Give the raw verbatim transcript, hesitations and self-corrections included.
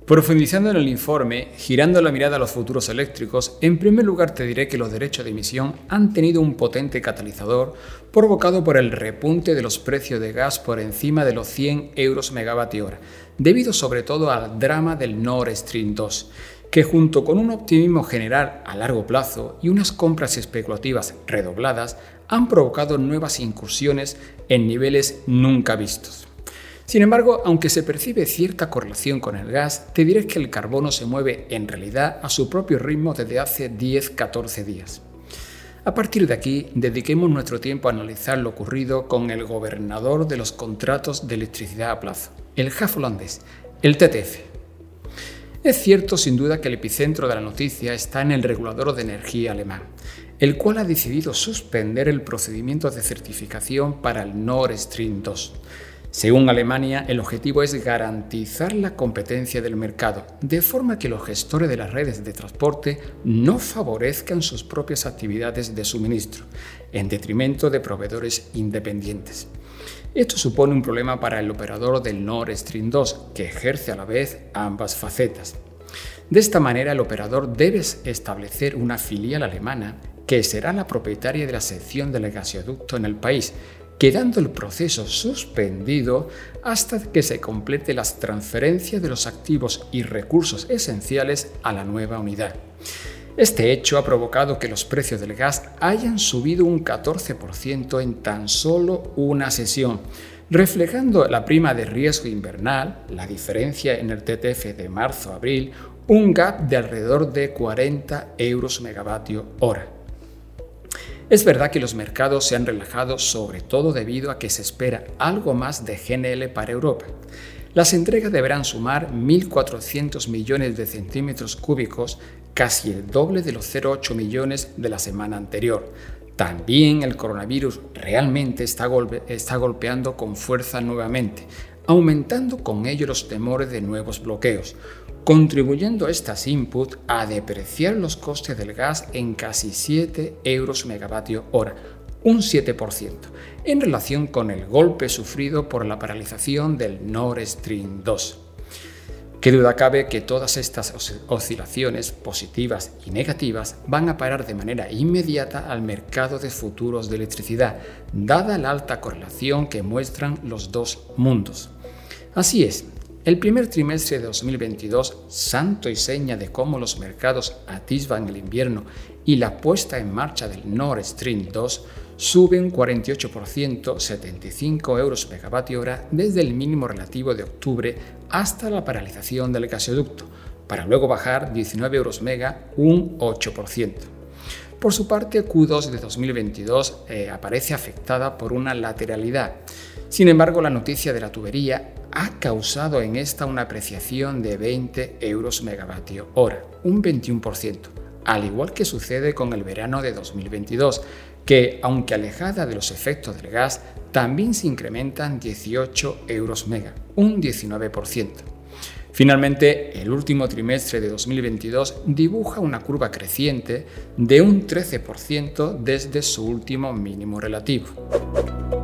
Profundizando en el informe, girando la mirada a los futuros eléctricos, en primer lugar te diré que los derechos de emisión han tenido un potente catalizador provocado por el repunte de los precios de gas por encima de los cien euros megavatio hora, debido sobre todo al drama del Nord Stream dos, que junto con un optimismo general a largo plazo y unas compras especulativas redobladas han provocado nuevas incursiones en niveles nunca vistos. Sin embargo, aunque se percibe cierta correlación con el gas, te diré que el carbono se mueve en realidad a su propio ritmo desde hace diez a catorce días. A partir de aquí, dediquemos nuestro tiempo a analizar lo ocurrido con el gobernador de los contratos de electricidad a plazo, el G A F holandés, el T T F. Es cierto sin duda que el epicentro de la noticia está en el regulador de energía alemán, el cual ha decidido suspender el procedimiento de certificación para el Nord Stream dos. Según Alemania, el objetivo es garantizar la competencia del mercado, de forma que los gestores de las redes de transporte no favorezcan sus propias actividades de suministro, en detrimento de proveedores independientes. Esto supone un problema para el operador del Nord Stream dos, que ejerce a la vez ambas facetas. De esta manera, el operador debe establecer una filial alemana que será la propietaria de la sección del gasoducto en el país, quedando el proceso suspendido hasta que se complete las transferencias de los activos y recursos esenciales a la nueva unidad. Este hecho ha provocado que los precios del gas hayan subido un catorce por ciento en tan solo una sesión, reflejando la prima de riesgo invernal, la diferencia en el T T F de marzo a abril, un gap de alrededor de cuarenta euros megavatio hora. Es verdad que los mercados se han relajado sobre todo debido a que se espera algo más de G N L para Europa. Las entregas deberán sumar mil cuatrocientos millones de centímetros cúbicos, casi el doble de los cero coma ocho millones de la semana anterior. También el coronavirus realmente está, golpe- está golpeando con fuerza nuevamente, aumentando con ello los temores de nuevos bloqueos, contribuyendo estas inputs a depreciar los costes del gas en casi siete euros megavatio hora, un siete por ciento, en relación con el golpe sufrido por la paralización del Nord Stream dos. Qué duda cabe que todas estas oscilaciones positivas y negativas van a parar de manera inmediata al mercado de futuros de electricidad, dada la alta correlación que muestran los dos mundos. Así es, el primer trimestre de dos mil veintidós, santo y seña de cómo los mercados atisban el invierno y la puesta en marcha del Nord Stream dos, sube un cuarenta y ocho por ciento, setenta y cinco euros megavatio hora desde el mínimo relativo de octubre hasta la paralización del gasoducto, para luego bajar diecinueve euros mega, un ocho por ciento. Por su parte, Q dos de dos mil veintidós eh, aparece afectada por una lateralidad. Sin embargo, la noticia de la tubería ha causado en esta una apreciación de veinte euros megavatio hora, un veintiuno por ciento, al igual que sucede con el verano de dos mil veintidós, que, aunque alejada de los efectos del gas, también se incrementan dieciocho euros mega, un diecinueve por ciento. Finalmente, el último trimestre de dos mil veintidós dibuja una curva creciente de un trece por ciento desde su último mínimo relativo.